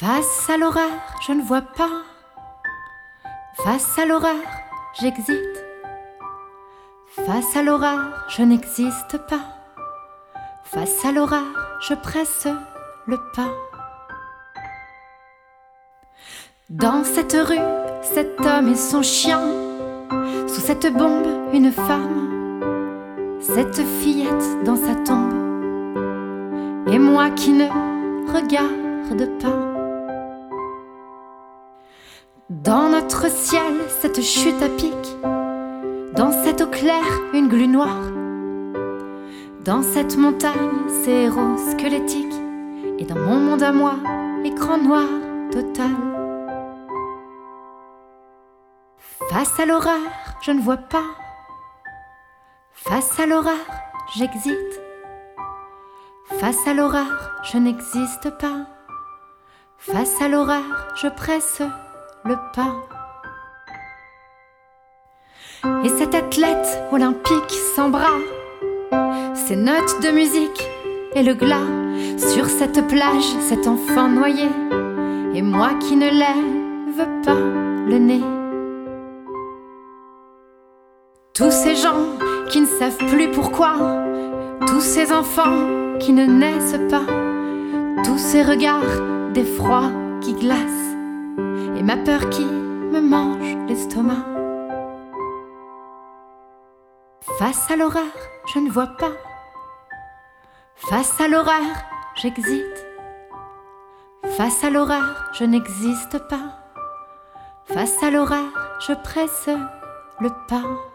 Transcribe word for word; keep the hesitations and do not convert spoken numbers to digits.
Face à l'horreur, je ne vois pas. Face à l'horreur, j'existe. Face à l'horreur, je n'existe pas. Face à l'horreur, je presse le pas. Dans cette rue, cet homme et son chien. Sous cette bombe, une femme. Cette fillette dans sa tombe. Et moi qui ne regarde pas. Dans notre ciel, cette chute à pic. Dans cette eau claire, une glu noire. Dans cette montagne, ces héros squelettiques. Et dans mon monde à moi, écran noir total. Face à l'horreur, je ne vois pas. Face à l'horreur, j'existe. Face à l'horreur, je n'existe pas. Face à l'horreur, je presse le pas. Et cet athlète olympique sans bras, ces notes de musique et le glas, sur cette plage, cet enfant noyé, et moi qui ne lève pas le nez. Tous ces gens qui ne savent plus pourquoi, tous ces enfants qui ne naissent pas, tous ces regards d'effroi qui glacent, et ma peur qui me mange l'estomac. Face à l'horreur, je ne vois pas. Face à l'horreur, j'existe. Face à l'horreur, je n'existe pas. Face à l'horreur, je presse le pas.